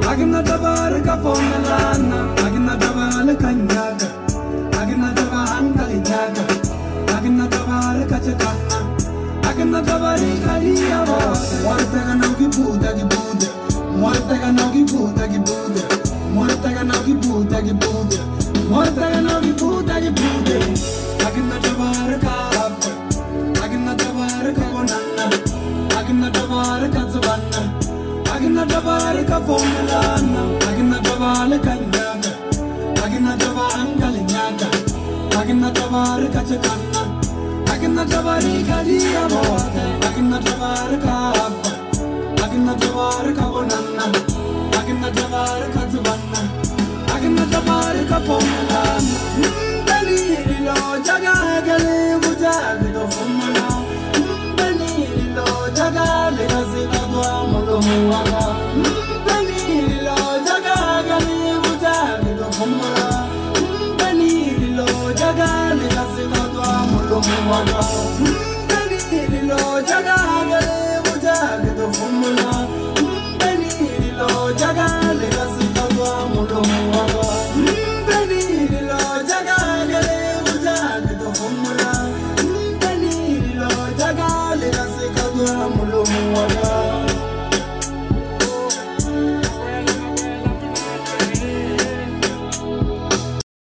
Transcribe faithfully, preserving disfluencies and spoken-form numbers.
Agna tabaraka fonalana, agna tabala kanyaga, agna tabanga linyaga, agna tabaraka chakana, agna tabarika liyawa. Muerta no ki puta ki puta, muerta no ki puta ki puta, muerta no ki puta ki puta, muerta no ki puta ki puta. Agna tabaraka, agna tabaraka fonana, agna tabaraka zubana. Agna tabaraka fonalana, agna tabaraka nyaga, agna tabaraka linyaga, agna tabaraka chakana, agna tabarika liyawa, agna tabaraka abba, agna tabaraka bonanna, agna tabaraka zubana, agna tabaraka fonalana. Bani lo jaga gale mujag do fumala, bani lo jaga le gazina do amalo muaga, bani lo jaga gale mujag do fumala, bani lo jaga le gazina do amalo muaga.